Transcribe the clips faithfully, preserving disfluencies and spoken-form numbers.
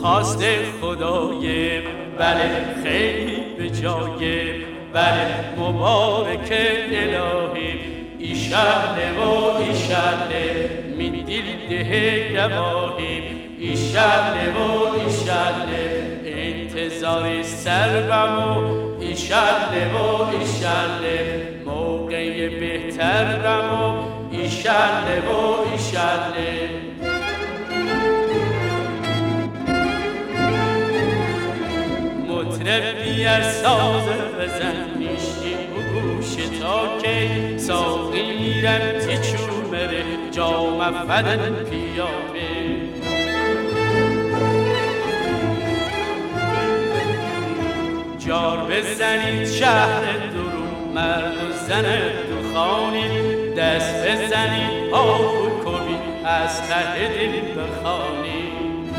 خواست خدای بله خیلی به جای بله مبارک الهی ایشاله و ایشاله من دل ده گواهی ایشاله و ایشاله انتظار سربم و ایشاله و ایشاله موقع بهترم و ایشاله و ایشاله مطرب بیار ساز بزن میشی و گوش تا که ساقی میرم تیچو مره جام فدن پیاپه جار بزنید شهر درو مرد و زن دخانی دست بزنید پا کنید از ته دل بخوانید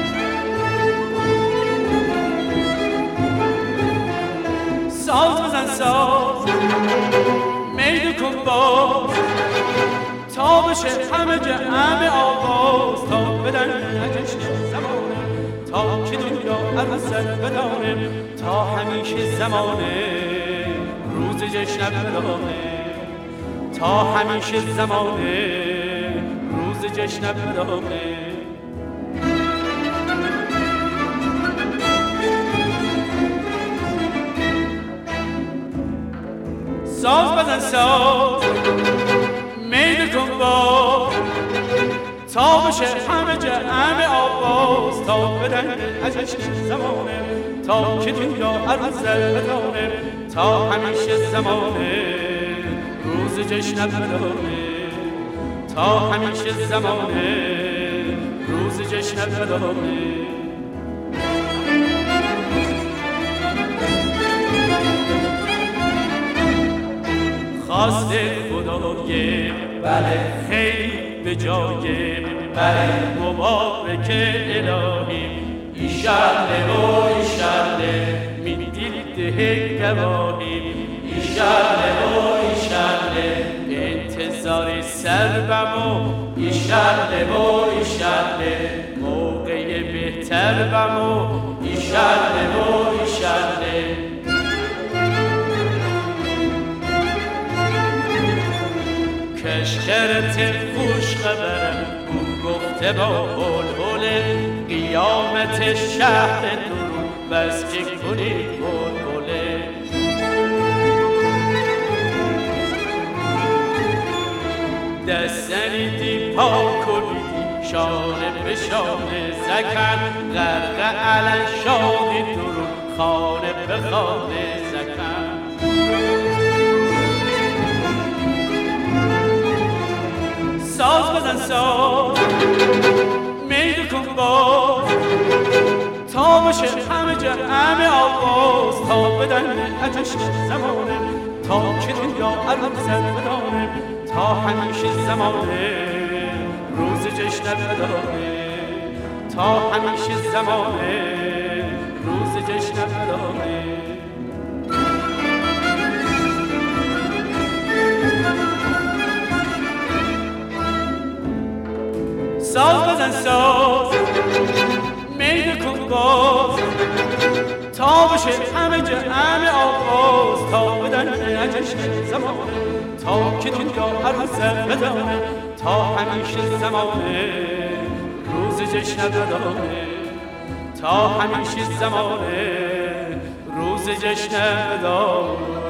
ساز بزن ساز میل کن باز تا بشه همه جمع آواز تا بدن نجشن زمانه تا که دنیا عروسک بدانه تا همیشه زمانه روز جشن بدانه تا همیشه زمانه روز جشن بدانه ساز بزن ساز میل کن باز تا بشه همه جمع آواز تا بدن عجشن زمانه تا که دنیا عروسک بدانه تا همیشه زمانه روز جشن بدانه تا همیشه زمانه روز جشن بدانه خواست خدای بله خیلی به جای بله مبارک الهی ایشاله و ایشاله من دل ده گواهی ایشاله و ایشاله انتظار سربم و ایشاله و ایشاله موقع بهترم و ایشاله و ایشاله کشکرت خوش خبرم او گفته با بلبل قیامت شهر درو بس که کنید بلبله دست زنیدی پا کنیدی شانه به شانه زکن غرق علن شادی درو خانه به خانه زکن ساز بزن ساز میل کن باز تا بشه همه جمع آواز تا بدن عجشن زمانه تا که دنیا عروسک بدانه تا همیشه زمانه روز جشن بدانه تا همیشه زمانه روز جشن بدانه ساز بزن ساز میل کن باز تا بشه همه جمع آواز تا بدن عجشن زمانه تا که دنیا عروسک بدانه تا همیشه زمانه روز جشن بدانه تا همیشه زمانه روز جشن بدانه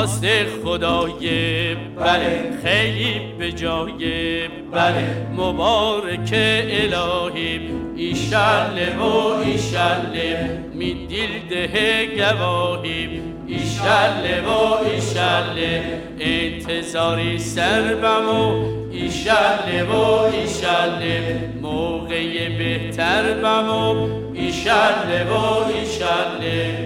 خواست خدای بله خیلی به جای بله مبارک الهی ایشالله و ایشالله می دیل ده گواهی ایشالله و ایشالله انتظاری سربم و ایشالله و ایشالله موقع بهتر بم و ایشالله و ایشالله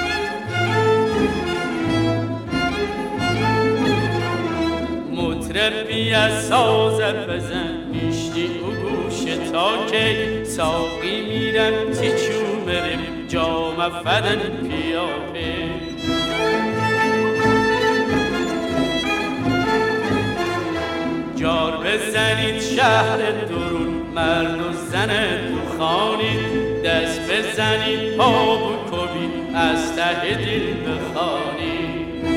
مطربی از سازت بزن میشتی او گوش تا که ساقی میرم تیچو مرم جام فدن پیاپه جار بزنید شهر درون مرد و زن دوخانید دست بزنید پا بکوبید از ته دل بخوانید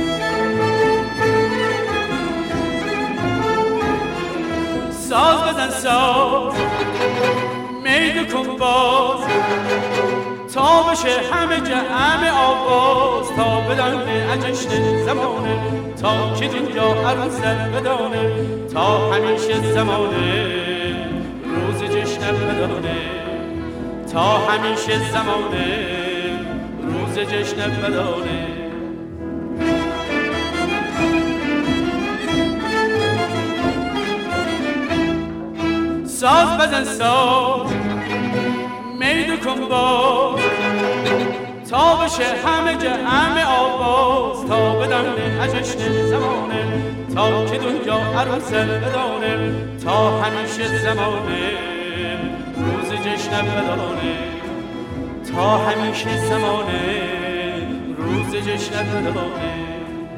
ساز بزن ساز میدو کن باز تا بشه همه جمع آواز تا بدانه اجشن زمانه تا که دنیا عروست بدانه تا همیشه زمانه روز جشن بدانه تا همیشه زمانه روز جشن بدانه ساز بزن ساز میدو کن باز تا بشه همه جمع آواز تا بدانه اجشن زمانه تا که دنیا عروست بدانه تا همیشه زمانه روز جشن بدانه تا همیشه زمانه روز جشن بدانه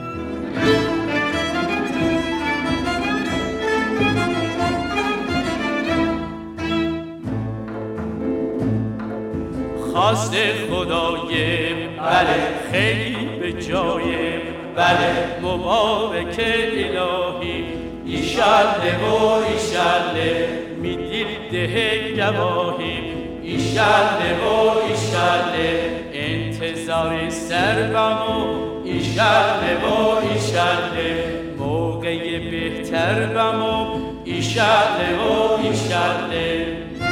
خواست خدای بله خیلی به جای بله مبارک الهی ایشالله و ایشالله می دیل ده گواهی ایشالله و ایشالله انتظار سربم و ایشالله و ایشالله موقع بهتر بم و ایشالله و ایشالله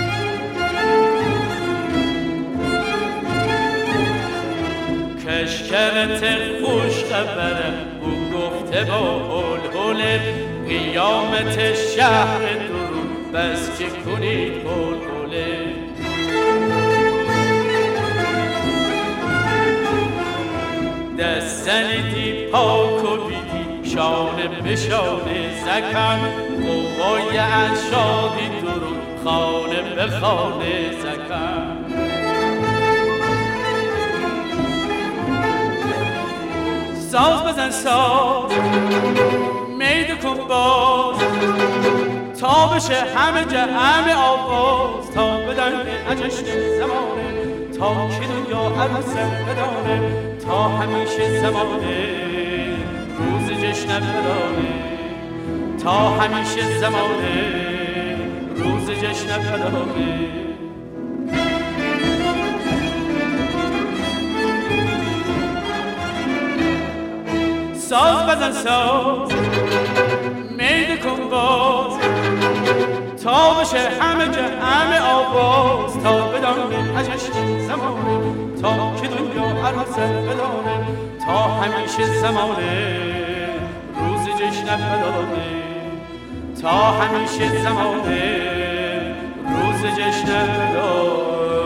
کشکرت خوش خبرم او گفته با هل هل قیامت شهر درون بس که کنید هل هله دست زنیدی پاک و بیدی شانه به شانه زکن قوای از شادی درون خانه به خانه زکن ساز بزن ساز میدو کن باز تا بشه همه جمع آواز تا بدانه اجشن زمانه تا که دنیا عروست بدانه تا همیشه زمانه روز جشن بدانه تا همیشه زمانه روز جشن بدانه ساز بزن ساز میدو کن باز تا بشه همه جمع آواز تا بدانه اجشن زمانه تا که دنیا عروست بدانه تا همیشه زمانه روز جشن بدانه تا همیشه زمانه روز جشن بدانه